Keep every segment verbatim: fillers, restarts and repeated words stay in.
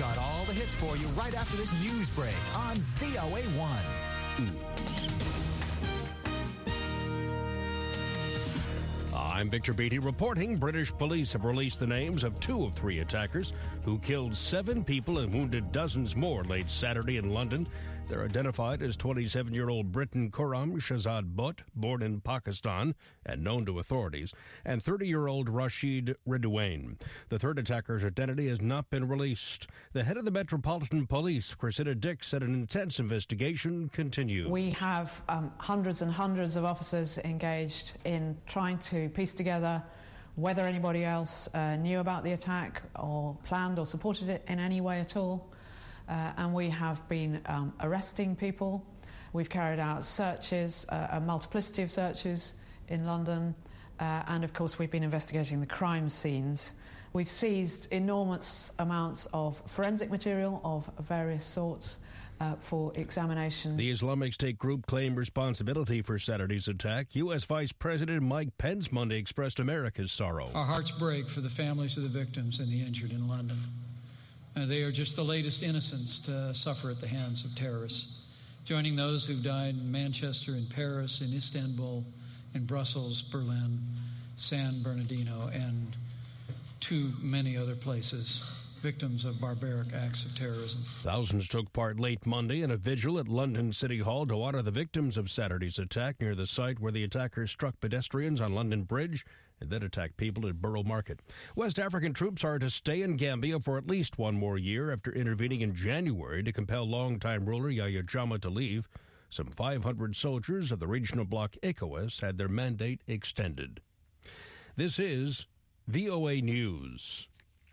got all the hits for you right after this news break on V O A one. I'm Victor Beatty reporting British police have released the names of two of three attackers who killed seven people and wounded dozens more late Saturday in London. They're identified as twenty-seven-year-old Briton Khurram Shahzad Butt, born in Pakistan and known to authorities, and thirty-year-old Rashid Ridwan. The third attacker's identity has not been released. The head of the Metropolitan Police, Cressida Dick, said an intense investigation continues. We have um, hundreds and hundreds of officers engaged in trying to piece together whether anybody else uh, knew about the attack or planned or supported it in any way at all. Uh, and we have been um, arresting people. We've carried out searches, uh, a multiplicity of searches in London, uh, and of course we've been investigating the crime scenes. We've seized enormous amounts of forensic material of various sorts uh, for examination. The Islamic State group claimed responsibility for Saturday's attack. U S Vice President Mike Pence Monday expressed America's sorrow. Our hearts break for the families of the victims and the injured in London. Uh, they are just the latest innocents to suffer at the hands of terrorists, joining those who've died in Manchester, in Paris, in Istanbul, in Brussels, Berlin, San Bernardino, and too many other places, victims of barbaric acts of terrorism. Thousands took part late Monday in a vigil at London City Hall to honor the victims of Saturday's attack near the site where the attackers struck pedestrians on London Bridge and then attacked people at Borough Market. West African troops are to stay in Gambia for at least one more year after intervening in January to compel longtime ruler Yahya Jammeh to leave. Some five hundred soldiers of the regional bloc ECOWAS had their mandate extended. This is V O A News.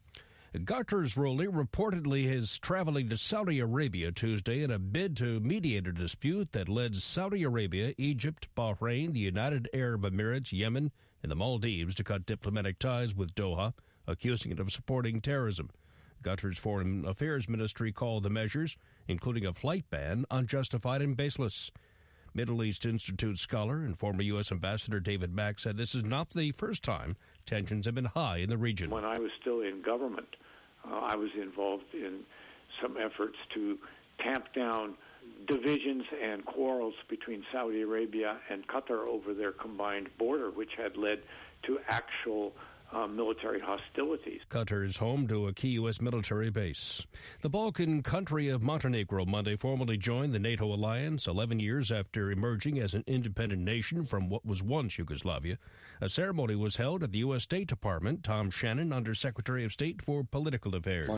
Qatar's ruler reportedly is traveling to Saudi Arabia Tuesday in a bid to mediate a dispute that led Saudi Arabia, Egypt, Bahrain, the United Arab Emirates, Yemen, and the Maldives to cut diplomatic ties with Doha, accusing it of supporting terrorism. Qatar's Foreign Affairs Ministry called the measures, including a flight ban, unjustified and baseless. Middle East Institute scholar and former U S Ambassador David Mack said this is not the first time tensions have been high in the region. When I was still in government, uh, I was involved in some efforts to tamp down divisions and quarrels between Saudi Arabia and Qatar over their combined border, which had led to actual uh, military hostilities. Qatar is home to a key U S military base. The Balkan country of Montenegro Monday formally joined the NATO alliance eleven years after emerging as an independent nation from what was once Yugoslavia. A ceremony was held at the U S State Department. Tom Shannon, Under Secretary of State for Political Affairs.